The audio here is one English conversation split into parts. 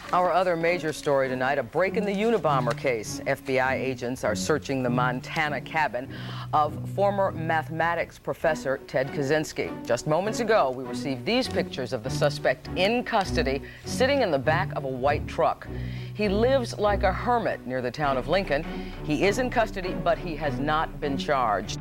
Our other major story tonight, a break in the Unabomber case. FBI agents are searching the Montana cabin of former mathematics professor Ted Kaczynski. Just moments ago, we received these pictures of the suspect in custody, sitting in the back of a white truck. He lives like a hermit near the town of Lincoln. He is in custody, but he has not been charged.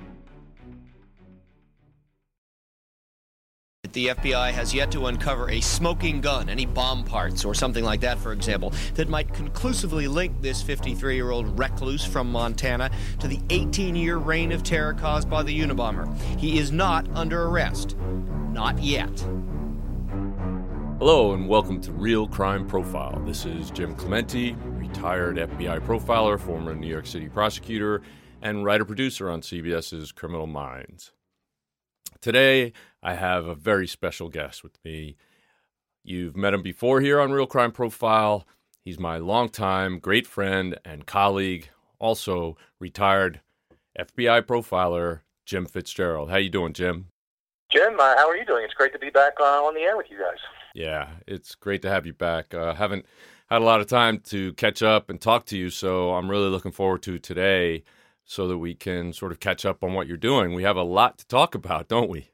The FBI has yet to uncover a smoking gun, any bomb parts or something like that, for example, that might conclusively link this 53-year-old recluse from Montana to the 18-year reign of terror caused by the Unabomber. He is not under arrest. Not yet. Hello and welcome to Real Crime Profile. This is Jim Clemente, retired FBI profiler, former New York City prosecutor, and writer-producer on CBS's Criminal Minds. Today, I have a very special guest with me. You've met him before here on Real Crime Profile. He's my longtime great friend and colleague, also retired FBI profiler, Jim Fitzgerald. How you doing, Jim? Jim, how are you doing? It's great to be back on the air with you guys. Yeah, it's great to have you back. Haven't had a lot of time to catch up and talk to you, so I'm really looking forward to today so that we can sort of catch up on what you're doing. We have a lot to talk about, don't we?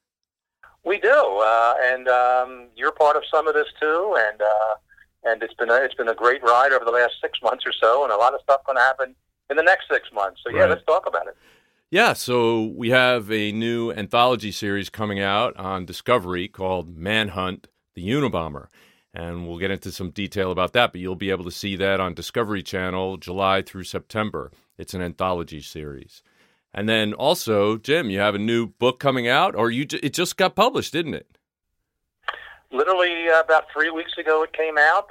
We do, and you're part of some of this too, and it's been a great ride over the last 6 months or so, and a lot of stuff going to happen in the next 6 months. So yeah, Let's talk about it. Yeah, so we have a new anthology series coming out on Discovery called Manhunt: The Unabomber, and we'll get into some detail about that, but you'll be able to see that on Discovery Channel July through September. It's an anthology series. And then also, Jim, you have a new book coming out, or it just got published, didn't it? Literally about 3 weeks ago it came out.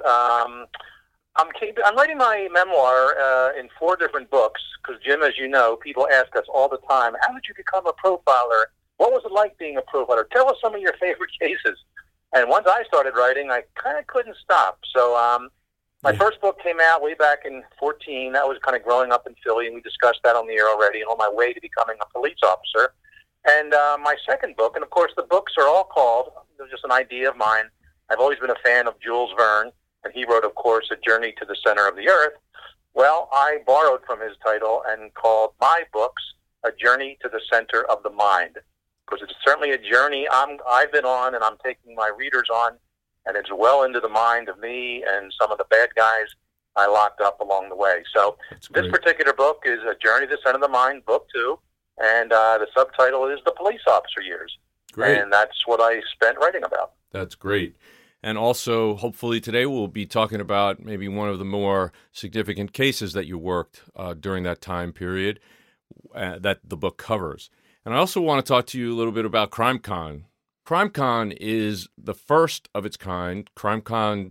I'm writing my memoir in 4 different books, because, Jim, as you know, people ask us all the time, how did you become a profiler? What was it like being a profiler? Tell us some of your favorite cases. And once I started writing, I kind of couldn't stop. So my first book came out way back in 2014. That was kind of growing up in Philly, and we discussed that on the air already, and on my way to becoming a police officer. And my second book, and of course the books are all called, they're just an idea of mine. I've always been a fan of Jules Verne, and he wrote, of course, A Journey to the Center of the Earth. Well, I borrowed from his title and called my books A Journey to the Center of the Mind, because it's certainly a journey I've been on, and I'm taking my readers on, and it's well into the mind of me and some of the bad guys I locked up along the way. So this particular book is A Journey to the Center of the Mind, Book 2, and the subtitle is The Police Officer Years. Great. And that's what I spent writing about. That's great. And also, hopefully today we'll be talking about maybe one of the more significant cases that you worked during that time period that the book covers. And I also want to talk to you a little bit about CrimeCon. CrimeCon is the first of its kind, CrimeCon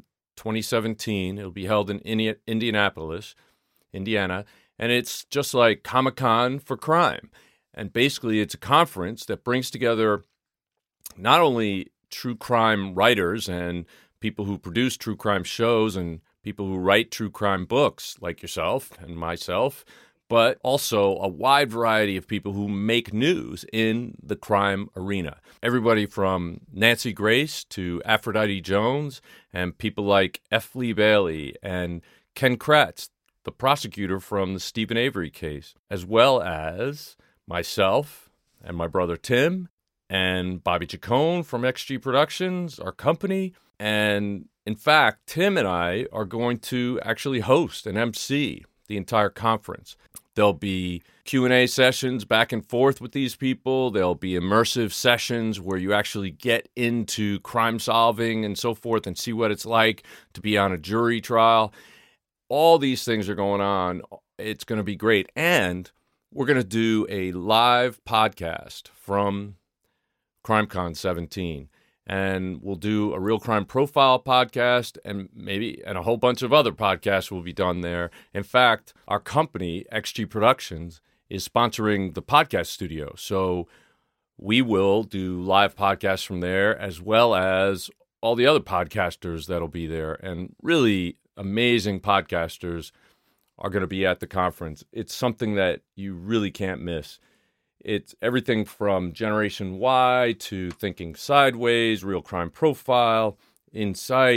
2017. It'll be held in Indianapolis, Indiana, and it's just like Comic-Con for crime. And basically, it's a conference that brings together not only true crime writers and people who produce true crime shows and people who write true crime books like yourself and myself, but also a wide variety of people who make news in the crime arena. Everybody from Nancy Grace to Aphrodite Jones and people like F. Lee Bailey and Ken Kratz, the prosecutor from the Stephen Avery case, as well as myself and my brother Tim and Bobby Chacon from XG Productions, our company. And in fact, Tim and I are going to actually host and MC the entire conference. There'll be Q&A sessions back and forth with these people. There'll be immersive sessions where you actually get into crime solving and so forth and see what it's like to be on a jury trial. All these things are going on. It's going to be great. And we're going to do a live podcast from CrimeCon 17. And we'll do a Real Crime Profile podcast and a whole bunch of other podcasts will be done there. In fact, our company, XG Productions, is sponsoring the podcast studio. So we will do live podcasts from there as well as all the other podcasters that'll be there. And really amazing podcasters are going to be at the conference. It's something that you really can't miss. It's everything from Generation Y to Thinking Sideways, Real Crime Profile, Insight,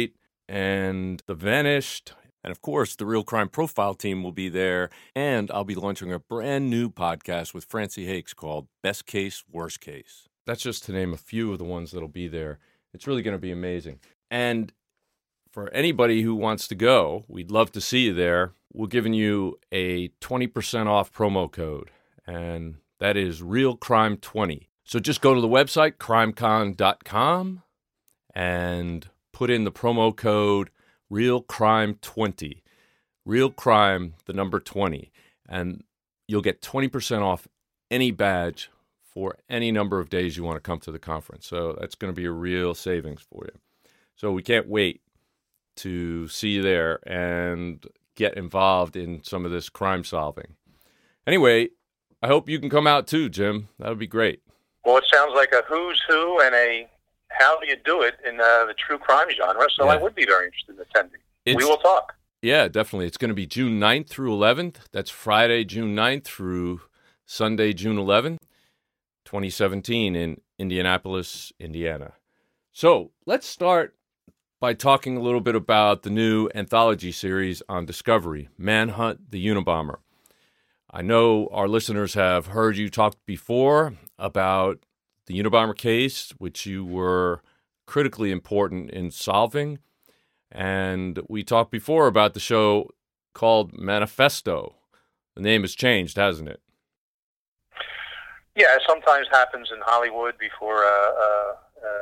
and The Vanished. And of course, the Real Crime Profile team will be there. And I'll be launching a brand new podcast with Francie Hakes called Best Case, Worst Case. That's just to name a few of the ones that'll be there. It's really going to be amazing. And for anybody who wants to go, we'd love to see you there. We're giving you a 20% off promo code, and that is RealCrime20. So just go to the website, crimecon.com, and put in the promo code RealCrime20. Real Crime, the number 20. And you'll get 20% off any badge for any number of days you want to come to the conference. So that's going to be a real savings for you. So we can't wait to see you there and get involved in some of this crime solving. Anyway, I hope you can come out too, Jim. That would be great. Well, it sounds like a who's who and a how do you do it in the true crime genre, so yeah. I would be very interested in attending. We will talk. Yeah, definitely. It's going to be June 9th through 11th. That's Friday, June 9th through Sunday, June 11th, 2017 in Indianapolis, Indiana. So let's start by talking a little bit about the new anthology series on Discovery, Manhunt the Unabomber. I know our listeners have heard you talk before about the Unabomber case, which you were critically important in solving. And we talked before about the show called Manifesto. The name has changed, hasn't it? Yeah, it sometimes happens in Hollywood before a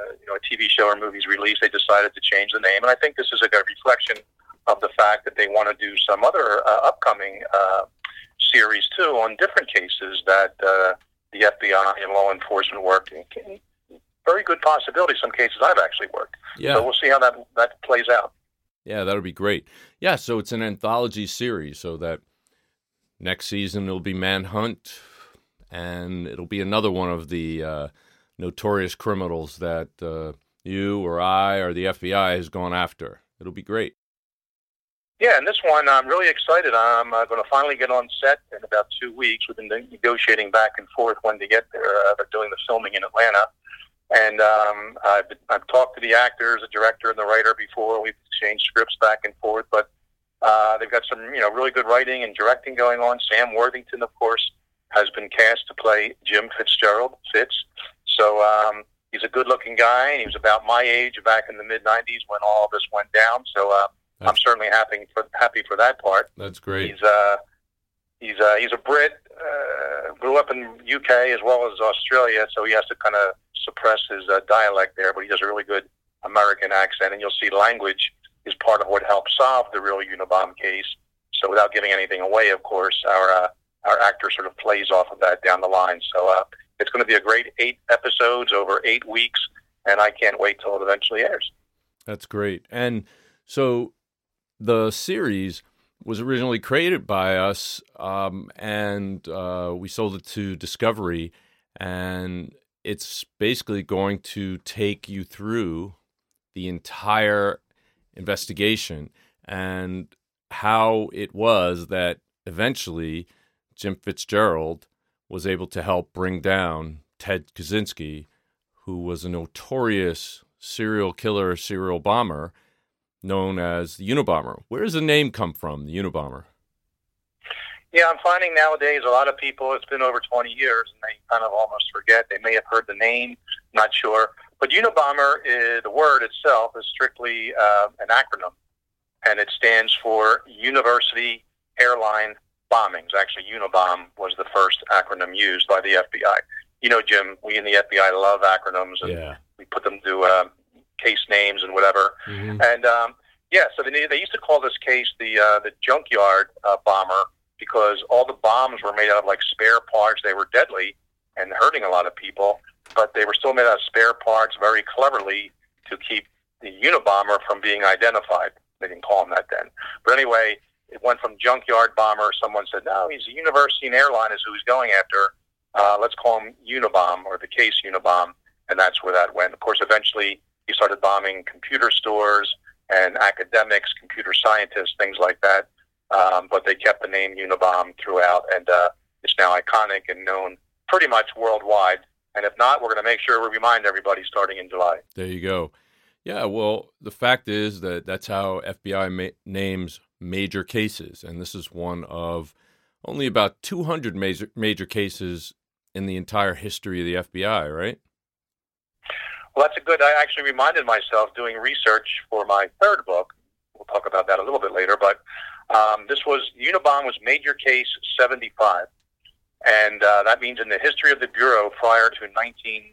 TV show or movie's released. They decided to change the name. And I think this is a reflection of the fact that they want to do some other upcoming series, too, on different cases that the FBI and law enforcement worked in. Very good possibility. Some cases I've actually worked. Yeah. So we'll see how that plays out. Yeah, that'll be great. Yeah, so it's an anthology series, so that next season it'll be Manhunt, and it'll be another one of the notorious criminals that you or I or the FBI has gone after. It'll be great. Yeah, and this one, I'm really excited. I'm going to finally get on set in about 2 weeks. We've been negotiating back and forth when to get there. They're doing the filming in Atlanta. And I've talked to the actors, the director, and the writer before. We've exchanged scripts back and forth. But they've got some really good writing and directing going on. Sam Worthington, of course, has been cast to play Jim Fitzgerald, Fitz. So he's a good-looking guy, and he was about my age back in the mid-'90s when all of this went down. So I'm certainly happy for that part. That's great. He's a Brit, grew up in UK as well as Australia, so he has to kind of suppress his dialect there, but he does a really good American accent, and you'll see language is part of what helps solve the real Unabomber case. So without giving anything away, of course, our actor sort of plays off of that down the line. So it's going to be a great 8 episodes over 8 weeks, and I can't wait till it eventually airs. That's great. And so the series was originally created by us, and we sold it to Discovery, and it's basically going to take you through the entire investigation and how it was that eventually Jim Fitzgerald was able to help bring down Ted Kaczynski, who was a notorious serial killer, serial bomber, known as the Unabomber. Where does the name come from, the Unabomber? Yeah, I'm finding nowadays a lot of people, it's been over 20 years, and they kind of almost forget. They may have heard the name, not sure. But Unabomber, the word itself, is strictly an acronym, and it stands for University Airline Bombings. Actually, Unabomb was the first acronym used by the FBI. You know, Jim, we in the FBI love acronyms, and we put them to case names and whatever. Mm-hmm. And, so they used to call this case the junkyard bomber, because all the bombs were made out of like spare parts. They were deadly and hurting a lot of people, but they were still made out of spare parts very cleverly to keep the Unabomber from being identified. They didn't call him that then. But anyway, it went from junkyard bomber. Someone said, no, he's a university and airline is who he's going after. Let's call him Unabomb, or the case Unabomb. And that's where that went. Of course, eventually he started bombing computer stores and academics, computer scientists, things like that. But they kept the name Unabomb throughout, and it's now iconic and known pretty much worldwide. And if not, we're going to make sure we remind everybody starting in July. There you go. Yeah, well, the fact is that that's how FBI names major cases, and this is one of only about 200 major cases in the entire history of the FBI, right? Well, that's a good. I actually reminded myself doing research for my third book. We'll talk about that a little bit later, but Unabomber was major case 75, and that means in the history of the Bureau prior to 1990,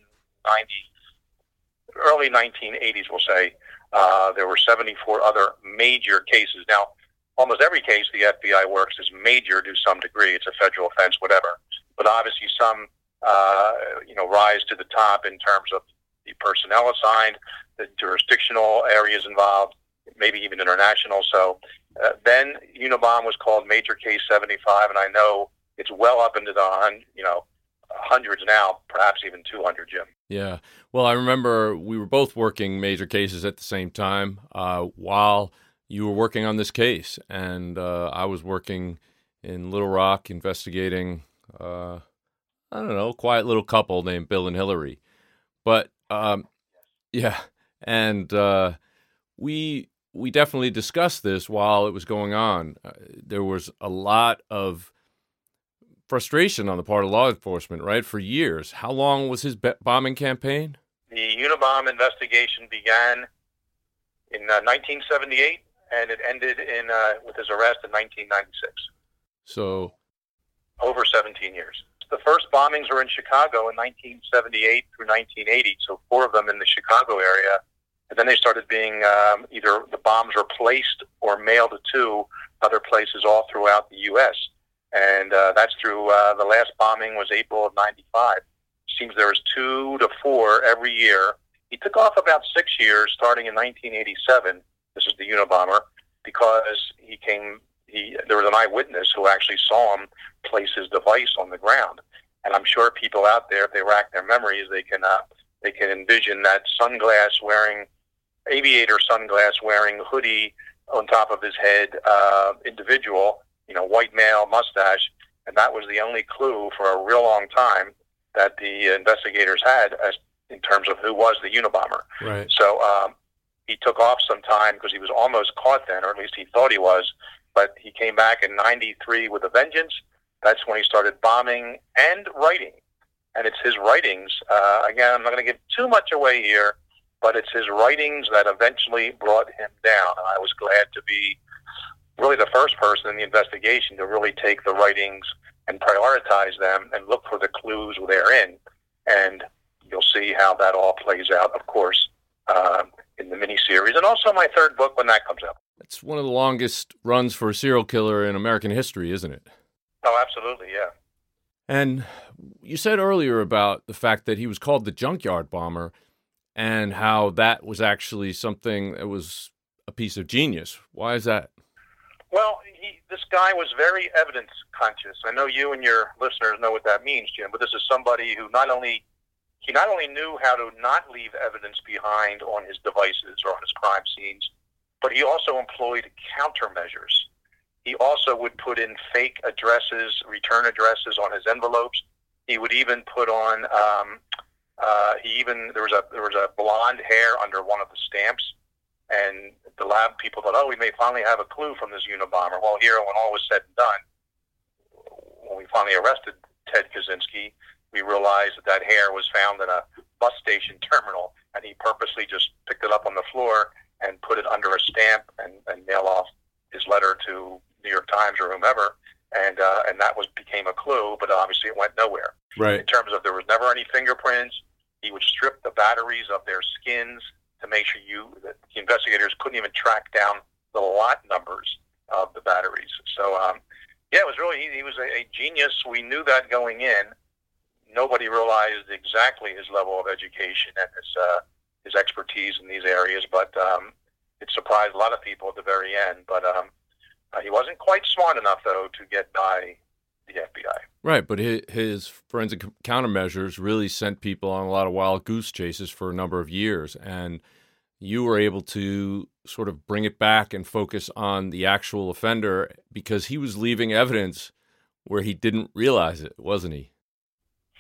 early 1980s, we'll say, there were 74 other major cases. Now, almost every case the FBI works is major to some degree. It's a federal offense, whatever. But obviously some, rise to the top in terms of the personnel assigned, the jurisdictional areas involved, maybe even international. So then Unabomber was called Major Case 75, and I know it's well up into the hundreds now, perhaps even 200, Jim. Yeah. Well, I remember we were both working major cases at the same time while you were working on this case, and I was working in Little Rock investigating, a quiet little couple named Bill and Hillary. But yeah, and we definitely discussed this while it was going on. There was a lot of frustration on the part of law enforcement, right, for years. How long was his bombing campaign? The Unabomber investigation began in 1978, and it ended with his arrest in 1996. So, over 17 years. The first bombings were in Chicago in 1978 through 1980, so 4 of them in the Chicago area. And then they started being either the bombs were placed or mailed to other places all throughout the U.S. And that's through the last bombing was April of 95. Seems there was 2 to 4 every year. He took off about 6 years, starting in 1987. This is the Unabomber, because there was an eyewitness who actually saw him place his device on the ground. And I'm sure people out there, if they rack their memories, they can envision that aviator sunglass wearing hoodie on top of his head individual, white male, mustache, and that was the only clue for a real long time that the investigators had in terms of who was the Unabomber. Right. So he took off some time because he was almost caught then, or at least he thought he was, but he came back in 93 with a vengeance. That's when he started bombing and writing. And it's his writings, again, I'm not going to give too much away here, but it's his writings that eventually brought him down. And I was glad to be really the first person in the investigation to really take the writings and prioritize them and look for the clues therein. And you'll see how that all plays out, of course, in the miniseries, and also my third book when that comes out. It's one of the longest runs for a serial killer in American history, isn't it? Oh, absolutely, yeah. And you said earlier about the fact that he was called the Junkyard Bomber and how that was actually something that was a piece of genius. Why is that? Well, this guy was very evidence conscious. I know you and your listeners know what that means, Jim, but this is somebody who not only knew how to not leave evidence behind on his devices or on his crime scenes, but he also employed countermeasures. He also would put in fake addresses, return addresses on his envelopes. He would even put on, there was a blonde hair under one of the stamps, and the lab people thought, we may finally have a clue from this Unabomber. Well, here, when all was said and done, when we finally arrested Ted Kaczynski, we realized that hair was found in a bus station terminal, and he purposely just picked it up on the floor and put it under a stamp and mail off his letter to New York Times or whomever, and that became a clue, but obviously it went nowhere. Right. In terms of there was never any fingerprints, he would strip the batteries of their skins to make sure that the investigators couldn't even track down the lot numbers of the batteries. So, it was really, he was a genius. We knew that going in. Nobody realized exactly his level of education and his expertise in these areas, but it surprised a lot of people at the very end. But he wasn't quite smart enough, though, to get by the FBI. Right, but his forensic countermeasures really sent people on a lot of wild goose chases for a number of years, and you were able to sort of bring it back and focus on the actual offender because he was leaving evidence where he didn't realize it, wasn't he?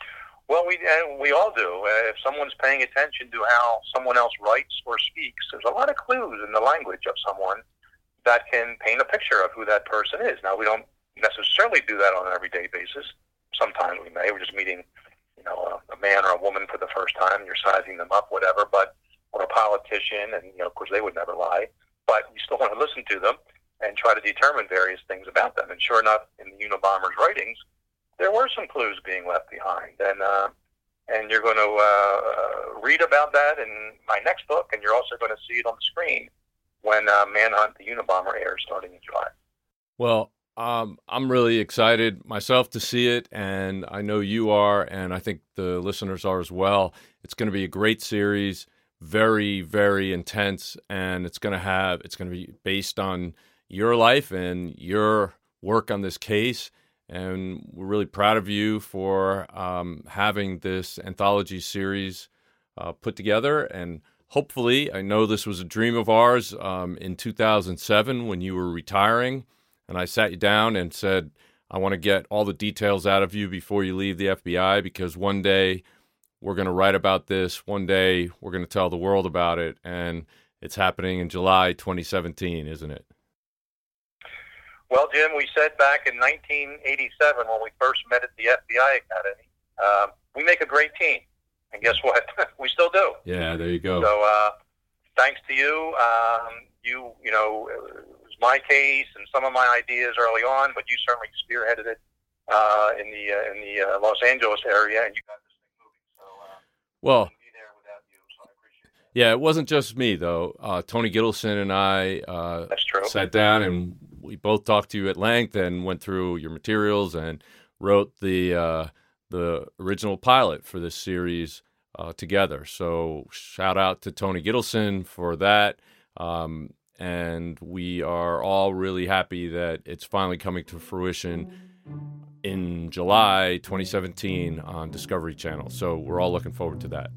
Well, we all do. If someone's paying attention to how someone else writes or speaks, there's a lot of clues in the language of someone that can paint a picture of who that person is. Now, we don't necessarily do that on an everyday basis. Sometimes we may. We're just meeting, a man or a woman for the first time, and you're sizing them up, whatever. But or a politician, and of course, they would never lie. But you still want to listen to them and try to determine various things about them. And sure enough, in the Unabomber's writings, there were some clues being left behind, and you're going to read about that in my next book, and you're also going to see it on the screen when Manhunt the Unabomber airs starting in July. Well, I'm really excited myself to see it, and I know you are, and I think the listeners are as well. It's going to be a great series, very, very intense, and it's going to be based on your life and your work on this case. And we're really proud of you for having this anthology series put together. And hopefully, I know this was a dream of ours in 2007 when you were retiring. And I sat you down and said, I want to get all the details out of you before you leave the FBI, because one day we're going to write about this. One day we're going to tell the world about it. And it's happening in July 2017, isn't it? Well, Jim, we said back in 1987 when we first met at the FBI Academy, we make a great team. And guess what? We still do. Yeah, there you go. So thanks to you. It was my case and some of my ideas early on, but you certainly spearheaded it in the Los Angeles area, and you got this thing moving. So well, I couldn't be there without you, so I appreciate it. Yeah, it wasn't just me, though. Tony Gittleson and I That's true. Sat down, and we both talked to you at length and went through your materials and wrote the original pilot for this series together. So shout out to Tony Gittleson for that. And we are all really happy that it's finally coming to fruition in July 2017 on Discovery Channel. So we're all looking forward to that.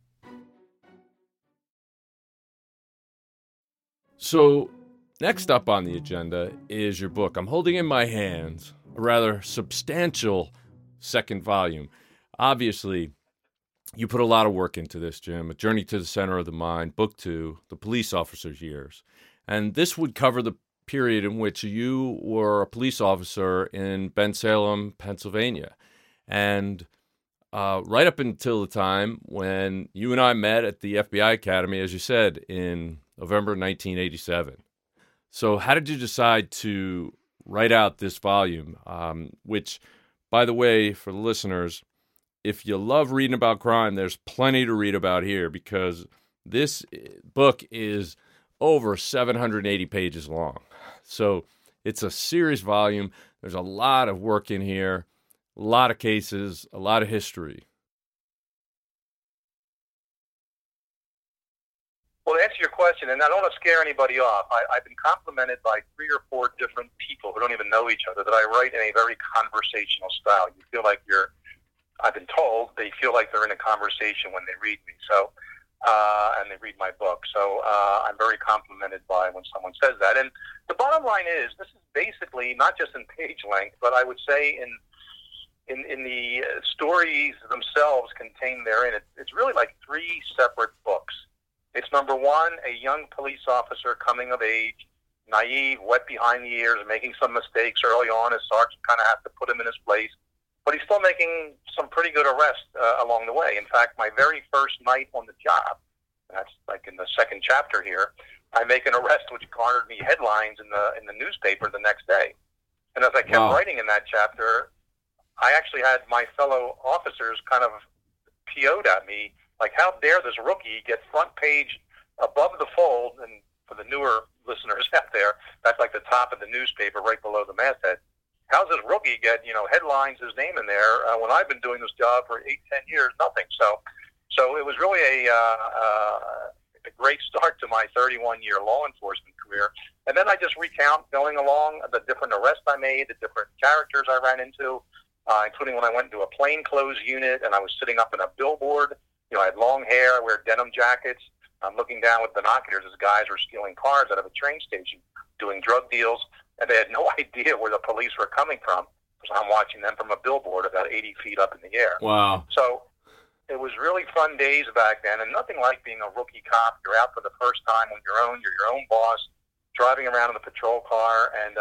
So next up on the agenda is your book. I'm holding in my hands a rather substantial second volume. Obviously, you put a lot of work into this, Jim. A Journey to the Center of the Mind, Book 2, The Police Officer's Years. And this would cover the period in which you were a police officer in Bensalem, Pennsylvania. And right up until the time when you and I met at the FBI Academy, as you said, in November 1987. So how did you decide to write out this volume, which, by the way, for the listeners, if you love reading about crime, there's plenty to read about here, because this book is over 780 pages long. So it's a serious volume. There's a lot of work in here, a lot of cases, a lot of history. Well, to answer your question, and I don't want to scare anybody off, I've been complimented by 3 or 4 different people who don't even know each other that I write in a very conversational style. You feel like I've been told, they feel like they're in a conversation when they read me. So, and they read my book. So I'm very complimented by when someone says that. And the bottom line is, this is basically not just in page length, but I would say in the stories themselves contained therein, it's really like 3 separate books. It's number 1, a young police officer coming of age, naive, wet behind the ears, making some mistakes early on. His sergeant kind of has to put him in his place. But he's still making some pretty good arrests along the way. In fact, my very first night on the job, that's like in the second chapter here, I make an arrest which garnered me headlines in the newspaper the next day. And as I kept writing in that chapter, I actually had my fellow officers kind of PO'd at me, like, how dare this rookie get front page above the fold, and for the newer listeners out there, that's like the top of the newspaper right below the masthead. How's this rookie get, headlines, his name in there, when I've been doing this job for 8-10 years, nothing. So it was really a great start to my 31-year law enforcement career. And then I just recount going along the different arrests I made, the different characters I ran into, including when I went into a plainclothes unit and I was sitting up in a billboard. I had long hair, I wear denim jackets. I'm looking down with binoculars as guys were stealing cars out of a train station, doing drug deals, and they had no idea where the police were coming from. because I'm watching them from a billboard about 80 feet up in the air. Wow. So it was really fun days back then, and nothing like being a rookie cop. You're out for the first time on your own. You're your own boss, driving around in a patrol car, and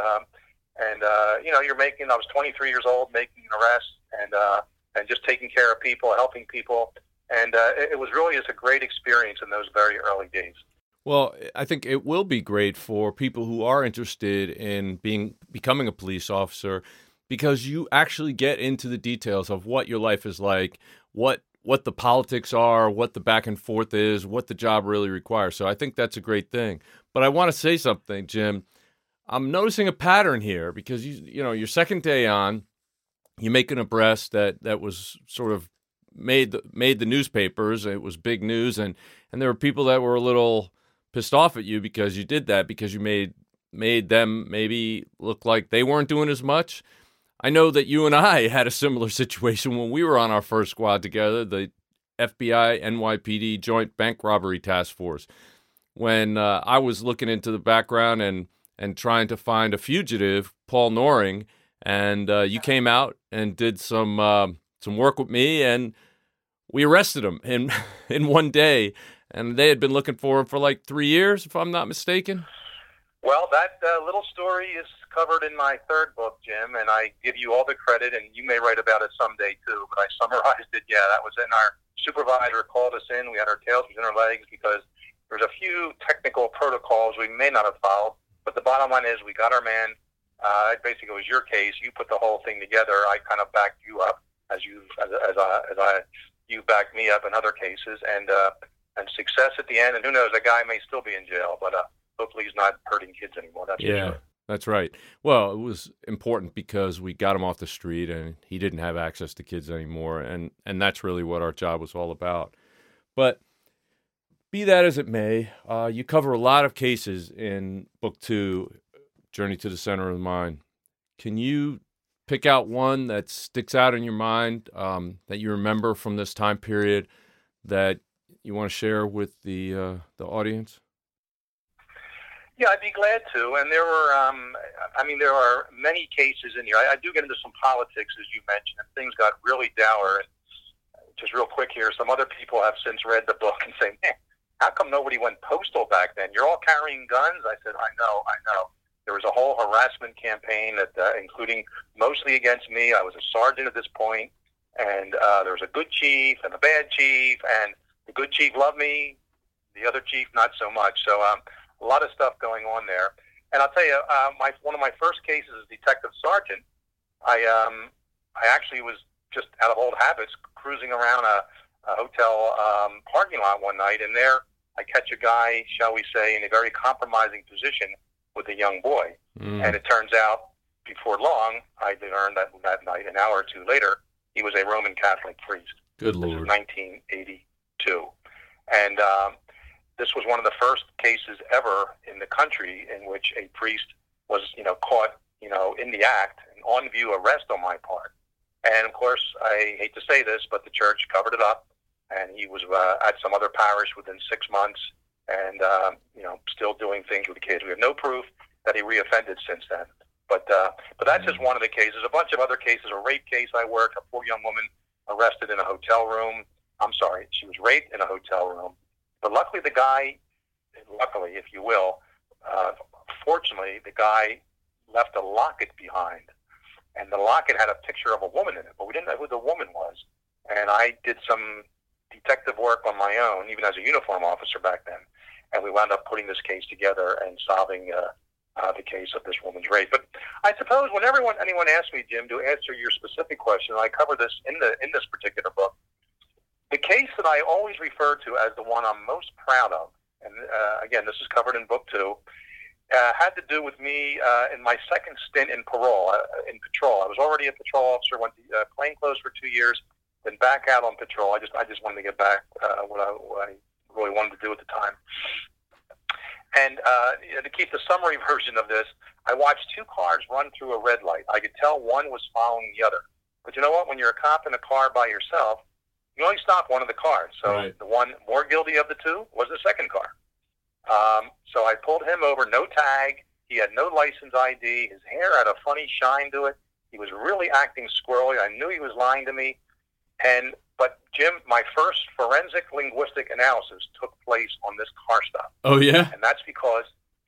you're making. I was 23 years old, making an arrest, and just taking care of people, helping people, and it was really just a great experience in those very early days. Well, I think it will be great for people who are interested in becoming a police officer, because you actually get into the details of what your life is like, what the politics are, what the back and forth is, what the job really requires. So I think that's a great thing. But I want to say something, Jim. I'm noticing a pattern here, because you know your second day on, you make an arrest that was sort of made the newspapers. It was big news, and there were people that were a little pissed off at you because you did that, because you made them maybe look like they weren't doing as much. I know that you and I had a similar situation when we were on our first squad together, the FBI NYPD Joint Bank Robbery Task Force, when I was looking into the background and trying to find a fugitive, Paul Noring, and you came out and did some work with me, and we arrested him in one day, and they had been looking for him for like 3 years, if I'm not mistaken. Well, that little story is covered in my third book, Jim, and I give you all the credit, and you may write about it someday too, but I summarized it. Yeah, that was in our supervisor called us in. We had our tails between our legs because there's a few technical protocols we may not have followed, but the bottom line is we got our man. Basically, it was your case. You put the whole thing together. I kind of backed you up as you backed me up in other cases, and success at the end. And who knows, that guy may still be in jail, but hopefully he's not hurting kids anymore. That's for sure. That's right. Well, it was important because we got him off the street and he didn't have access to kids anymore, and that's really what our job was all about. But be that as it may, you cover a lot of cases in Book 2, Journey to the Center of the Mind. Can you pick out one that sticks out in your mind that you remember from this time period that you want to share with the audience? Yeah, I'd be glad to. And there were, there are many cases in here. I do get into some politics, as you mentioned, and things got really dour. And just real quick here, some other people have since read the book and say, man, how come nobody went postal back then? You're all carrying guns? I said, I know. There was a whole harassment campaign that, including mostly against me. I was a sergeant at this point, and there was a good chief and a bad chief, and the good chief loved me, the other chief not so much. So a lot of stuff going on there. And I'll tell you, one of my first cases as detective sergeant, I actually was just out of old habits cruising around a hotel parking lot one night, and there I catch a guy, shall we say, in a very compromising position with a young boy. And it turns out, before long, I learned that night, an hour or two later, he was a Roman Catholic priest. Good Lord. This was 1982. And this was one of the first cases ever in the country in which a priest was, caught, in the act, an on-view arrest on my part. And, of course, I hate to say this, but the church covered it up, and he was at some other parish within 6 months and, still doing things with the kids. We have no proof that he reoffended since then. But that's just one of the cases. A bunch of other cases, a rape case I worked, a poor young woman arrested in a hotel room. I'm sorry, she was raped in a hotel room. But luckily, if you will, fortunately, the guy left a locket behind. And the locket had a picture of a woman in it, but we didn't know who the woman was. And I did some detective work on my own, even as a uniform officer back then. And we wound up putting this case together and solving the case of this woman's rape. But I suppose when anyone asks me, Jim, to answer your specific question, I cover this in this particular book. The case that I always refer to as the one I'm most proud of, and again, this is covered in Book 2, had to do with me in my second stint in patrol. I was already a patrol officer, went to plainclothes for 2 years, then back out on patrol. I just wanted to get back what I really wanted to do at the time. And to keep the summary version of this, I watched two cars run through a red light. I could tell one was following the other. But you know what? When you're a cop in a car by yourself, you only stop one of the cars. So right. The one more guilty of the two was the second car. So I pulled him over, no tag. He had no license ID. His hair had a funny shine to it. He was really acting squirrely. I knew he was lying to me. But Jim, my first forensic linguistic analysis took place on this car stop. Oh, yeah? And that's because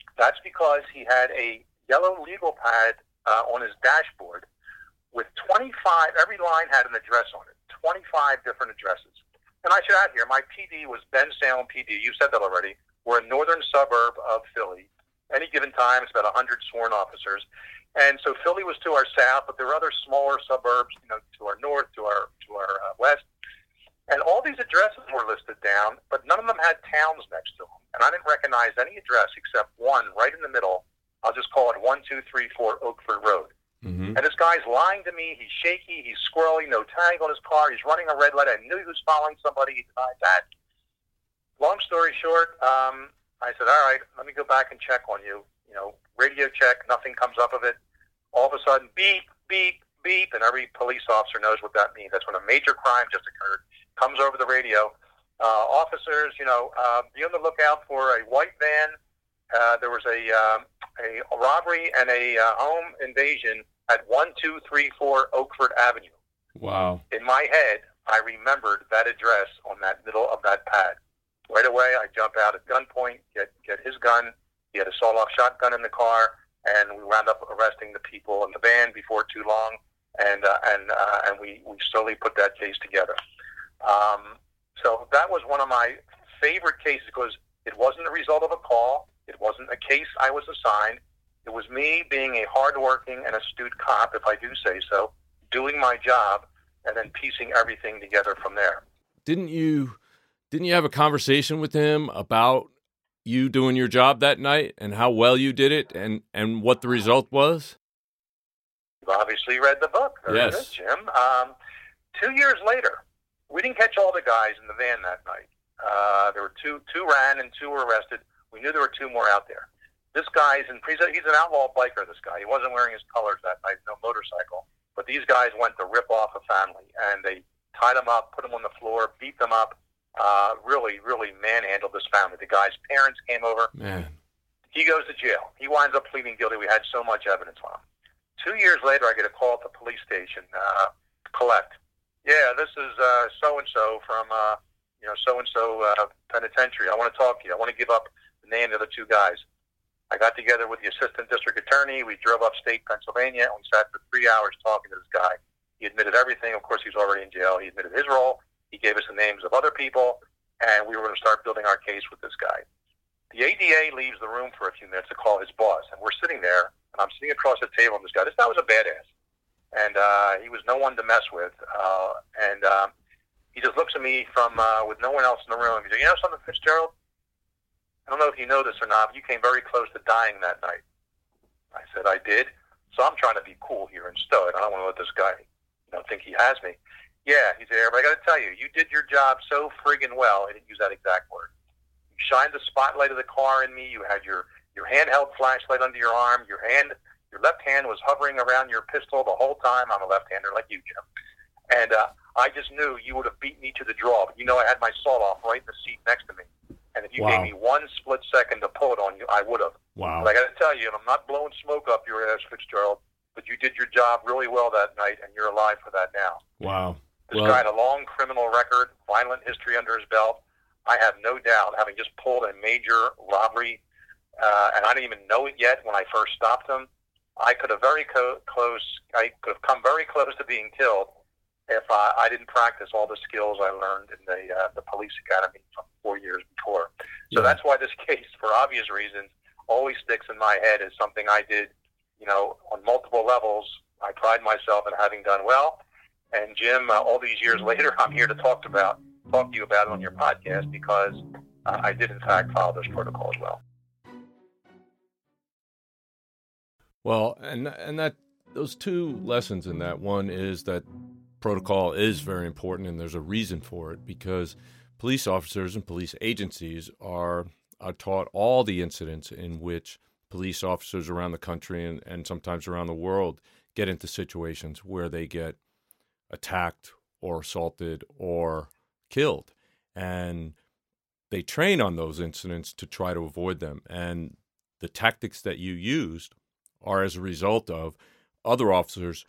he had a yellow legal pad on his dashboard with 25, every line had an address on it, 25 different addresses. And I should add here, my PD was Bensalem PD. You said that already. We're a northern suburb of Philly. Any given time, it's about 100 sworn officers. And so Philly was to our south, but there were other smaller suburbs, to our north, to our west. And all these addresses were listed down, but none of them had towns next to them. And I didn't recognize any address except one right in the middle. I'll just call it 1234 Oakford Road. Mm-hmm. And this guy's lying to me. He's shaky. He's squirrely. No tag on his car. He's running a red light. I knew he was following somebody. He denied that. Long story short, I said, all right, let me go back and check on you. Radio check. Nothing comes up of it. All of a sudden, beep, beep, beep, and every police officer knows what that means. That's when a major crime just occurred. Comes over the radio. Officers, be on the lookout for a white van. There was a robbery and a home invasion at 1234 Oakford Avenue. Wow. In my head, I remembered that address on that middle of that pad. Right away, I jump out at gunpoint, get his gun. He had a sawed-off shotgun in the car, and we wound up arresting the people in the van before too long, and we slowly put that case together. So that was one of my favorite cases because it wasn't a result of a call. It wasn't a case I was assigned. It was me being a hardworking and astute cop, if I do say so, doing my job, and then piecing everything together from there. Didn't you have a conversation with him about you doing your job that night and how well you did it and what the result was? You've obviously read the book. Yes. Good, Jim. 2 years later, we didn't catch all the guys in the van that night. There were two ran and two were arrested. We knew there were two more out there. This guy's he's an outlaw biker, this guy. He wasn't wearing his colors that night, no motorcycle. But these guys went to rip off a family, and they tied them up, put them on the floor, beat them up, really, really manhandled this family. The guy's parents came over. Man. He goes to jail. He winds up pleading guilty. We had so much evidence on him. 2 years later, I get a call at the police station, collect. Yeah, this is so-and-so from, so-and-so penitentiary. I want to talk to you. I want to give up the name of the two guys. I got together with the assistant district attorney. We drove upstate Pennsylvania, and we sat for 3 hours talking to this guy. He admitted everything. Of course, he's already in jail. He admitted his role. He gave us the names of other people, and we were going to start building our case with this guy. The ADA leaves the room for a few minutes to call his boss, and we're sitting there, and I'm sitting across the table from this guy. This guy was a badass, and he was no one to mess with. He just looks at me from with no one else in the room. He said, "You know something, Fitzgerald? I don't know if you know this or not, but you came very close to dying that night." I said, "I did." So I'm trying to be cool here and stoic. I don't want to let this guy, think he has me. Yeah, he said, "But I got to tell you, you did your job so friggin' well." He didn't use that exact word. You shined the spotlight of the car in me. You had your handheld flashlight under your arm. Your left hand was hovering around your pistol the whole time. I'm a left-hander like you, Jim. And I just knew you would have beat me to the draw. But I had my sawed-off right in the seat next to me. And if you gave me 1 split second to pull it on you, I would have. Wow. But I got to tell you, and I'm not blowing smoke up your ass, Fitzgerald, but you did your job really well that night, and you're alive for that now. Wow. This guy had a long criminal record, violent history under his belt. I have no doubt, having just pulled a major robbery, and I didn't even know it yet when I first stopped him, I could have come very close to being killed if I didn't practice all the skills I learned in the police academy from 4 years before. So that's why this case, for obvious reasons, always sticks in my head as something I did, on multiple levels. I pride myself in having done well. And Jim, all these years later, I'm here to talk to you about it on your podcast because I did in fact follow this protocol as well. Well, and that those two lessons in that, one is that protocol is very important, and there's a reason for it, because police officers and police agencies are taught all the incidents in which police officers around the country and sometimes around the world get into situations where they get attacked or assaulted or killed. And they train on those incidents to try to avoid them. And the tactics that you used are as a result of other officers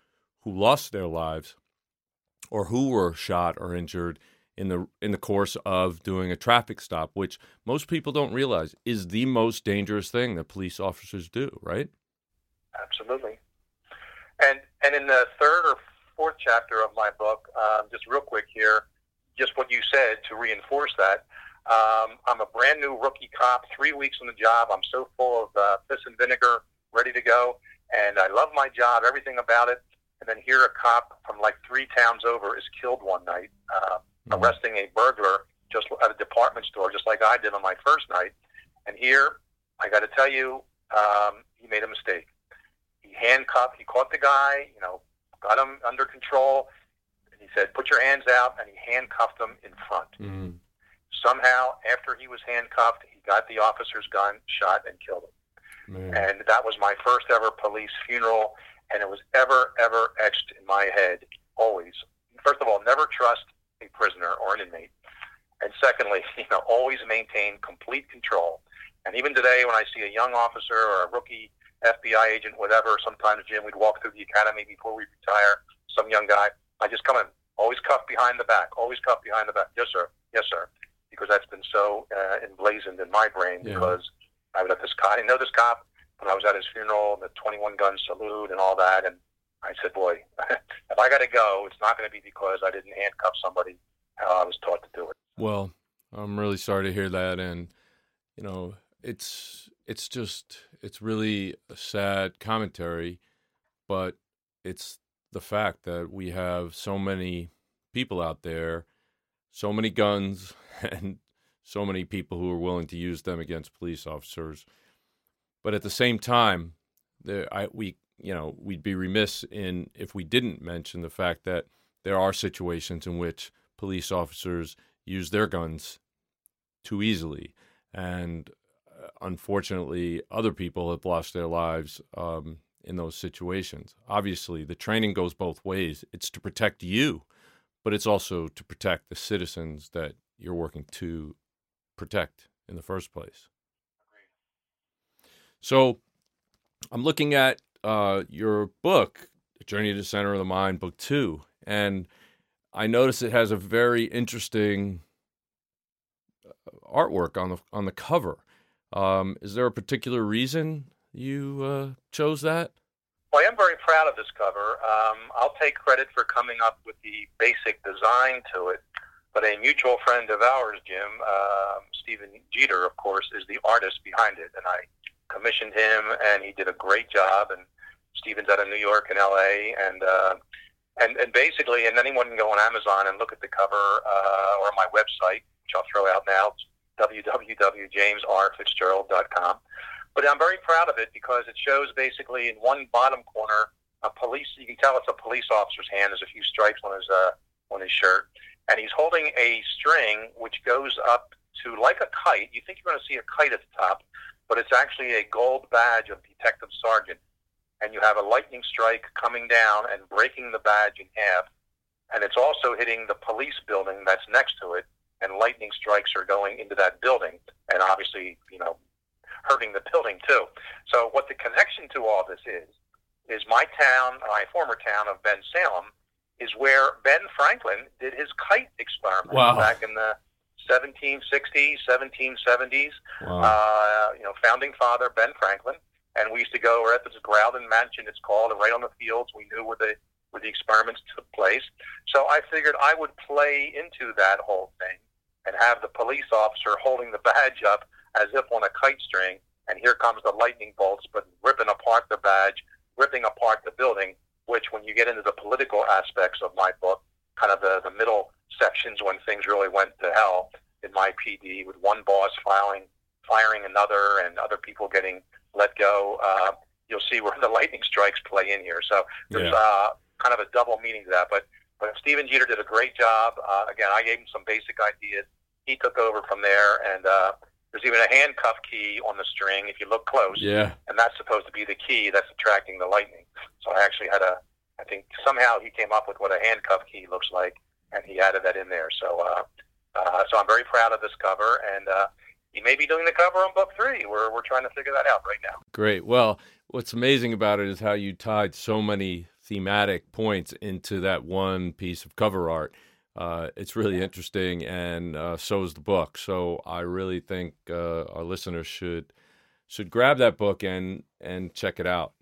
who lost their lives or who were shot or injured in the course of doing a traffic stop, which most people don't realize is the most dangerous thing that police officers do, right? Absolutely. And in the third or fourth chapter of my book, just real quick here, just what you said to reinforce that, I'm a brand new rookie cop, 3 weeks on the job. I'm so full of piss and vinegar, ready to go, and I love my job, everything about it. And then here a cop from like 3 towns over is killed one night, arresting a burglar just at a department store, just like I did on my first night. And here, I got to tell you, he made a mistake. He caught the guy, got him under control. And he said, "Put your hands out," and he handcuffed him in front. Mm-hmm. Somehow, after he was handcuffed, he got the officer's gun, shot, and killed him. Man. And that was my first ever police funeral, and it was ever etched in my head, always. First of all, never trust a prisoner or an inmate. And secondly, always maintain complete control. And even today, when I see a young officer or a rookie FBI agent, whatever, sometimes, Jim, we'd walk through the academy before we retire, some young guy, I just come in, always cuffed behind the back, always cuffed behind the back. Yes, sir. Yes, sir. Because that's been so emblazoned in my brain, because I was at this cop, I didn't know this cop, but I was at his funeral, the 21-gun salute and all that, and I said, boy, if I got to go, it's not going to be because I didn't handcuff somebody how I was taught to do it. Well, I'm really sorry to hear that, and, it's really a sad commentary, but it's the fact that we have so many people out there, so many guns, and so many people who are willing to use them against police officers. But at the same time, we'd be remiss if we didn't mention the fact that there are situations in which police officers use their guns too easily, and unfortunately, other people have lost their lives in those situations. Obviously, the training goes both ways. It's to protect you, but it's also to protect the citizens that you're working to protect in the first place. So I'm looking at your book, Journey to the Center of the Mind, Book 2, and I notice it has a very interesting artwork on the cover. Is there a particular reason you chose that? Well, I am very proud of this cover. I'll take credit for coming up with the basic design to it, but a mutual friend of ours, Jim, Stephen Jeter, of course, is the artist behind it, and I commissioned him, and he did a great job. And Stephen's out of New York and L.A., and basically, and anyone can go on Amazon and look at the cover or my website, which I'll throw out now, www.jamesrfitzgerald.com. But I'm very proud of it because it shows basically in one bottom corner a police. You can tell it's a police officer's hand. There's a few stripes on his shirt, and he's holding a string which goes up to like a kite. You think you're going to see a kite at the top, but it's actually a gold badge of Detective Sergeant. And you have a lightning strike coming down and breaking the badge in half, and it's also hitting the police building that's next to it. And lightning strikes are going into that building, and obviously, hurting the building too. So what the connection to all this is my town, my former town of Bensalem, is where Ben Franklin did his kite experiment back in the 1760s, 1770s. Wow. Founding father Ben Franklin, and we used to go at this Growden Mansion, it's called, and right on the fields, we knew where the experiments took place. So I figured I would play into that whole thing and have the police officer holding the badge up as if on a kite string, and here comes the lightning bolts, but ripping apart the badge, ripping apart the building, which when you get into the political aspects of my book, kind of the middle sections when things really went to hell in my PD, with one boss firing another and other people getting let go, you'll see where the lightning strikes play in here. So there's kind of a double meaning to that, but Stephen Jeter did a great job. Again, I gave him some basic ideas. He took over from there, and there's even a handcuff key on the string if you look close. Yeah. And that's supposed to be the key that's attracting the lightning. So I actually I think somehow he came up with what a handcuff key looks like, and he added that in there. So so I'm very proud of this cover, and he may be doing the cover on book 3. We're trying to figure that out right now. Great. Well, what's amazing about it is how you tied so many thematic points into that one piece of cover art. It's really interesting, and so is the book. So I really think our listeners should grab that book and check it out.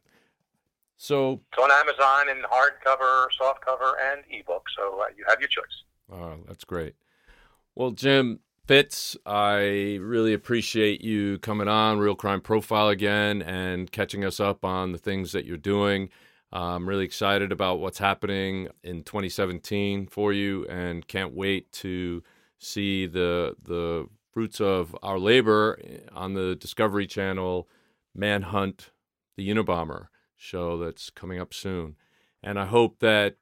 So it's on Amazon in hardcover, softcover, and ebook. So you have your choice. Oh, that's great. Well, Jim Fitz, I really appreciate you coming on Real Crime Profile again and catching us up on the things that you're doing. I'm really excited about what's happening in 2017 for you, and can't wait to see the fruits of our labor on the Discovery Channel Manhunt the Unabomber show that's coming up soon. And I hope that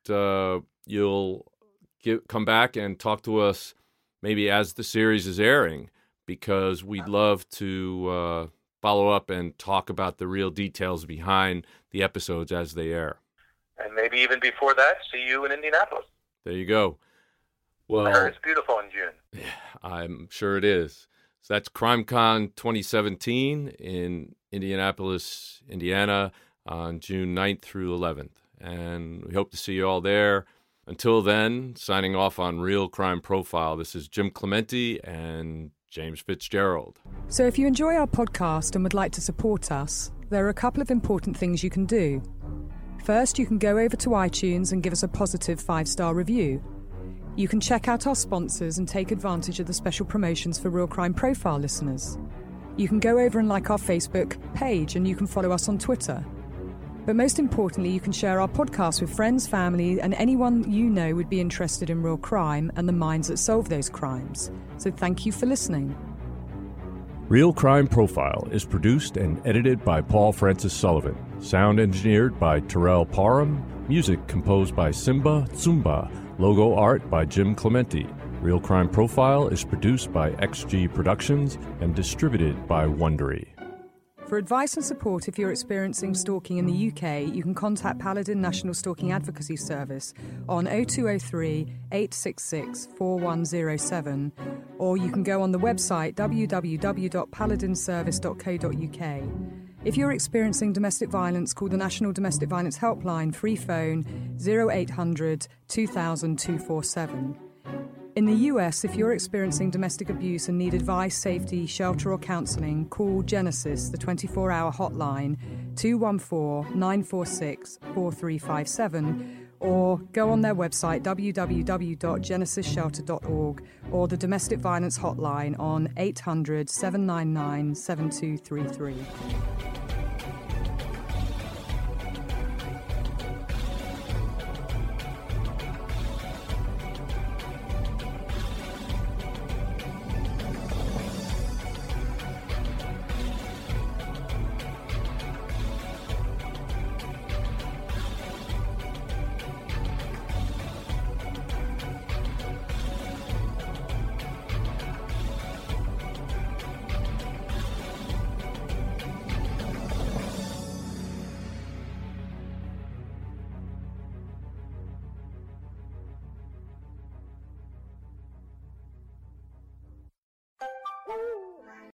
you'll come back and talk to us maybe as the series is airing, because we'd love to follow up and talk about the real details behind the episodes as they air. And maybe even before that, see you in Indianapolis. There you go. Well, I heard it's beautiful in June. I'm sure it is. So that's CrimeCon 2017 in Indianapolis, Indiana on June 9th through 11th. And we hope to see you all there. Until then, signing off on Real Crime Profile, this is Jim Clemente and James Fitzgerald. So if you enjoy our podcast and would like to support us, there are a couple of important things you can do. First, you can go over to iTunes and give us a positive 5-star review. You can check out our sponsors and take advantage of the special promotions for Real Crime Profile listeners. You can go over and like our Facebook page, and you can follow us on Twitter. But most importantly, you can share our podcast with friends, family, and anyone you know would be interested in real crime and the minds that solve those crimes. So thank you for listening. Real Crime Profile is produced and edited by Paul Francis Sullivan. Sound engineered by Terrell Parham. Music composed by Simba Tsumba. Logo art by Jim Clemente. Real Crime Profile is produced by XG Productions and distributed by Wondery. For advice and support if you're experiencing stalking in the UK, you can contact Paladin National Stalking Advocacy Service on 0203 866 4107, or you can go on the website www.paladinservice.co.uk. If you're experiencing domestic violence, call the National Domestic Violence Helpline free phone 0800 2000 247. In the US, if you're experiencing domestic abuse and need advice, safety, shelter or counselling, call Genesis, the 24-hour hotline, 214-946-4357, or go on their website, www.genesisshelter.org, or the Domestic Violence Hotline on 800-799-7233.